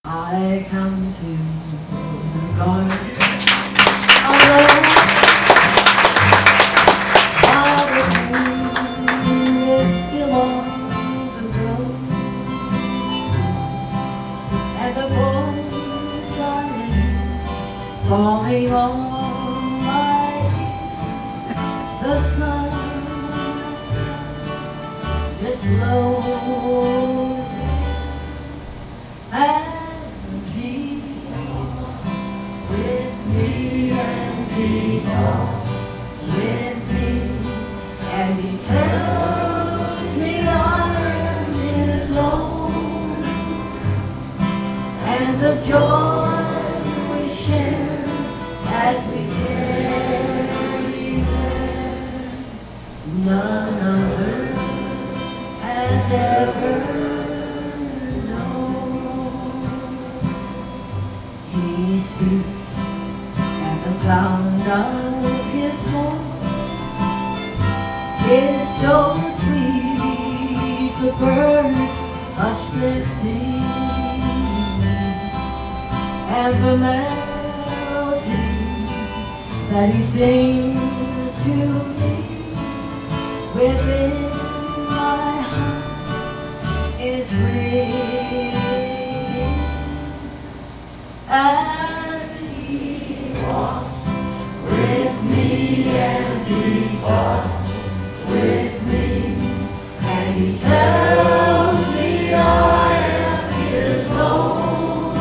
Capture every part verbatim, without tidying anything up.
I come to the garden alone, while the moon is still on the rose, and the boys are in, falling on my ear. The sun just blows in, and he walks with me, and he talks with me, and he tells me I am his own, and the joy we share as we carry there, none other has ever He speaks, and the sound of his voice is so sweet. The birds hush their singing, and the melody that he sings to me within my heart is real. And he walks with me, and he talks with me, and he tells me I am his own,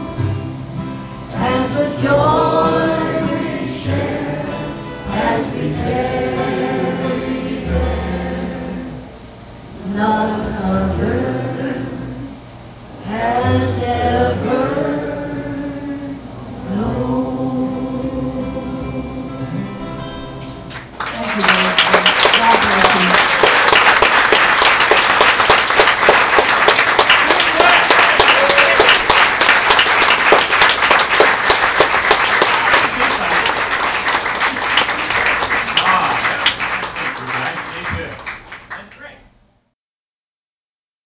and the joy we share as we tarry there, none other has ever. Thank you, Lord. God bless you.